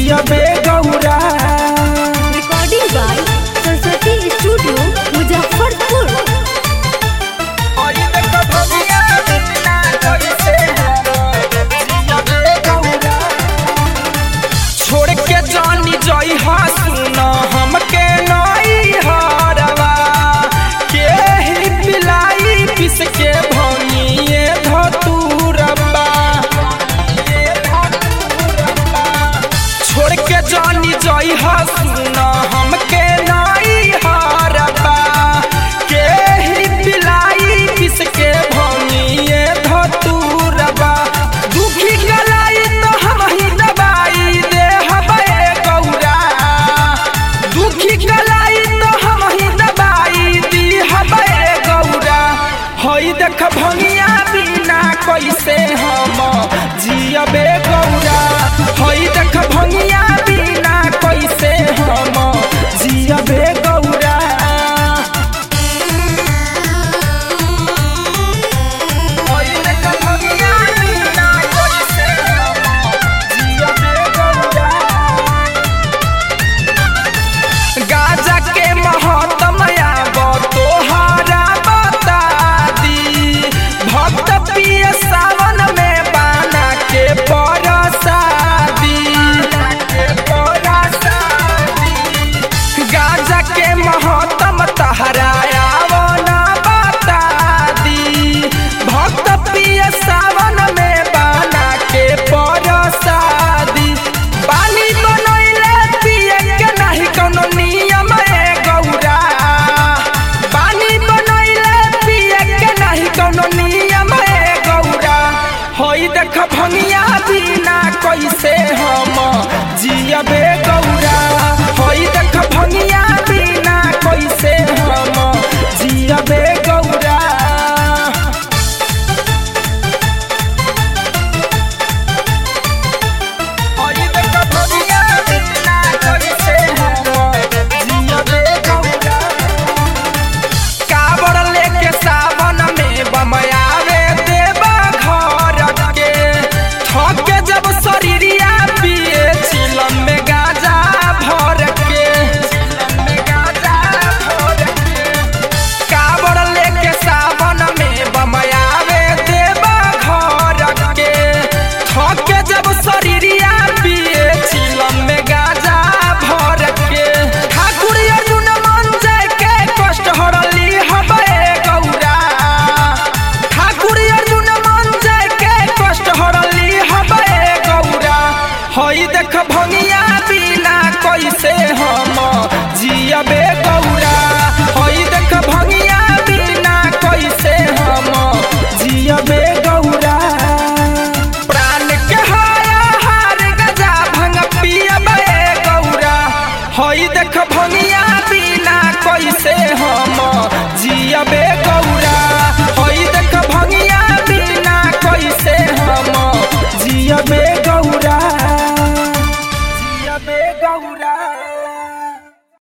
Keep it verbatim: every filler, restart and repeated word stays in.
जियबे Gaura. Recording by Saraswati studio Muzaffarpur. छोड़ के जानी जई सुन हमके नई हरवा के ही पिलाई पिस के भंगिए धतूरबा। छोड़ के जानी जई सुन हमके नई हरवा के ही पिलाई पिस के भंगिए धतूरबा। दुखी गलाई तो हम ही दबाई दे हबे गौरा। दुखी गलाई तो हम ही दबाई दी हबे गौरा। हई देख भंगिया बिना कैसे हम जियबे गौरा। हई देख भंगिया बिना कैसे हम जियबे गौरा। हई देख भंगिया बिना कैसे हम जियबे गौरा। गाजा के महतमया तोहारा बता दी। भक्त पिए सावन में बाना के परसादी। गाजा के महतम तहरा आवना बता दी। भक्त पिए सावन में बाना के परसादी। पानी बनैले पिए के नहीं कोनो नियम ए गौरा। पानी बनैले पिए के नहीं कोनो नियम ए गौरा। हई देख भंगिया बिना कैसे हम जियबे गौरा। हई देख भंगिया बिना कैसे हम जियबे गौरा। हई देख भंगिया बिना कैसे हम जियबे गौरा। कावड़ लेके सावन में बमयावे देवा घर के। थके जब शरीरिया पिए चिलम में गाजा भर के। कावड़ लेके सावन में बमयावे देवा घर के। थके जब शरीरिया पिए चिलम में गाजा भर के। ठाकुर अर्जुन मन जाय के कष्ट हरली हबे गौरा। ठाकुर अर्जुन मन जाय के कष्ट हरली हबे गौरा। हई देख भंगिया बिना कैसे हम जियबे गौरा। हई देख भंगिया बिना कैसे हम जियबे गौरा। प्राण के हाया हार गजा भंग पियबे गौरा। हई देख भंगिया बिना कैसे हम जियबे गौरा। हई देख भंगिया बिना कैसे हम जियबे गौरा। जियबे गौरा।